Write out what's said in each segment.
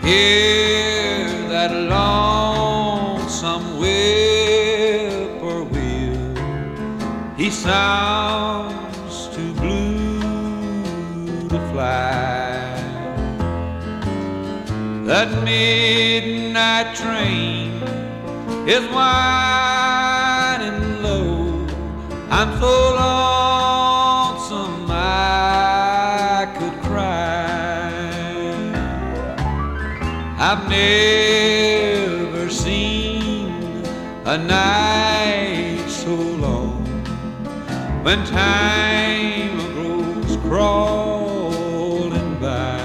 Hear that lonesome whippoorwill. He sounds too blue to fly. That midnight train is winding low. I'm so lonesome I could cry. I've never seen a night so long when time grows crawling by.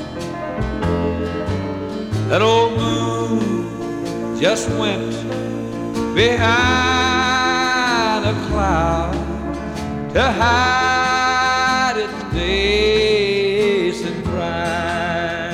That old moon just went behind a cloud to hide its face and cry.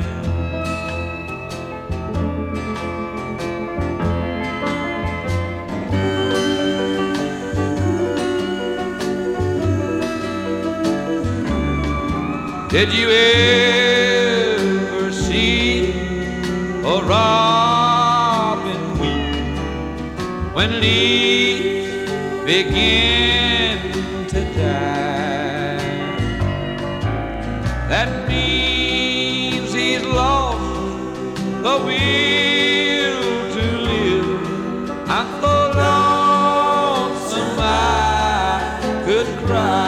Did you ever see a robin weep when leaves begin to die? That means he's lost the will to live. I'm so lonesome I could cry.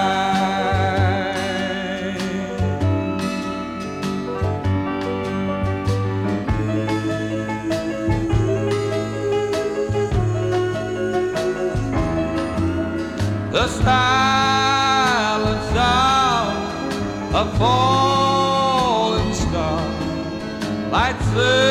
The silent sound of falling star lights the